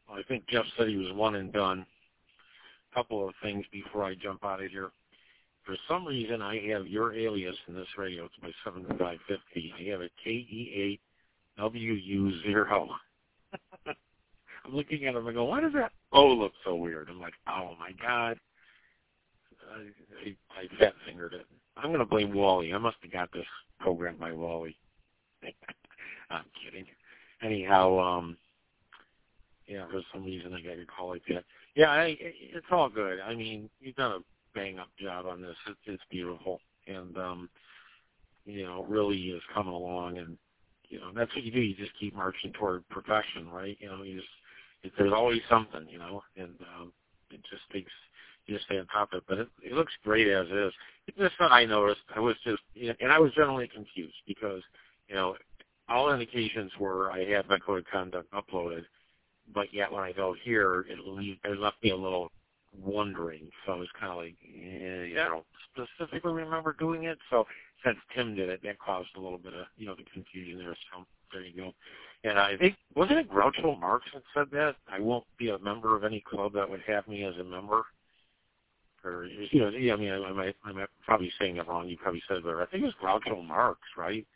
I think Jeff said he was one and done. A couple of things before I jump out of here. For some reason, I have your alias in this radio. It's my 7550. I have a KE8WU0. I'm looking at him and I go, why does that O look so weird? I'm like, oh, my God. I fat-fingered it. I'm going to blame Wally. I must have got this programmed by Wally. I'm kidding. Anyhow, yeah, for some reason I got your call like that. Yeah, it's all good. I mean, you've done a bang-up job on this. It's beautiful. And, it really is coming along. And, that's what you do. You just keep marching toward perfection, right? There's always something, and it just takes you to stay on top of it. But it looks great as is. It's just that I noticed. I was just, and I was generally confused because, all indications were I had my code of conduct uploaded, but yet when I go here, it left me a little wondering. So I was kind of like, I don't specifically remember doing it. So since Tim did it, that caused a little bit of, the confusion there. So there you go. And I think, wasn't it Groucho Marx that said that? I won't be a member of any club that would have me as a member. Or, I mean, I'm probably saying it wrong. You probably said it, but I think it was Groucho Marx, right?